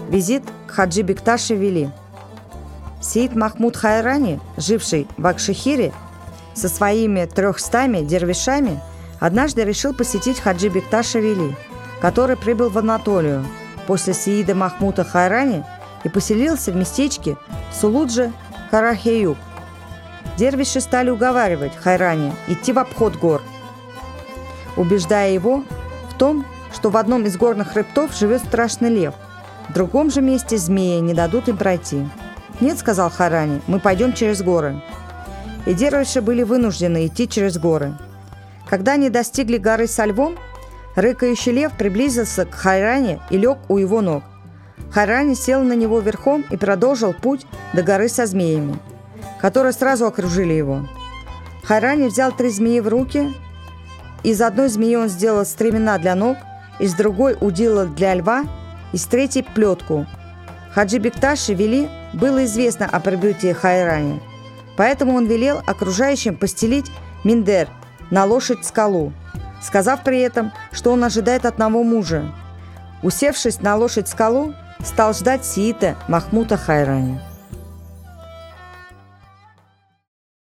Визит к Хаджи Бекташе Вели. Сеид Махмуд Хайрани, живший в Акшехире, со своими 300 дервишами однажды решил посетить Хаджи Бекташа Вели, который прибыл в Анатолию после Сеида Махмуда Хайрани и поселился в местечке Сулуджи Карахеюк. Дервиши стали уговаривать Хайрани идти в обход гор, убеждая его в том, что в одном из горных хребтов живет страшный лев, в другом же месте змеи не дадут им пройти. «Нет», — сказал Хайрани, — «мы пойдем через горы». И дервиши были вынуждены идти через горы. Когда они достигли горы со львом, рыкающий лев приблизился к Хайрани и лег у его ног. Хайрани сел на него верхом и продолжил путь до горы со змеями, которые сразу окружили его. Хайрани взял 3 змеи в руки. Из одной змеи он сделал стремена для ног, из другой – удила для льва, из третьей – плетку. Хаджи Бекташе Вели было известно о прибытии Хайрани, поэтому он велел окружающим постелить миндер на лошадь-скалу, сказав при этом, что он ожидает одного мужа. Усевшись на лошадь-скалу, стал ждать Сеида Махмуда Хайрани.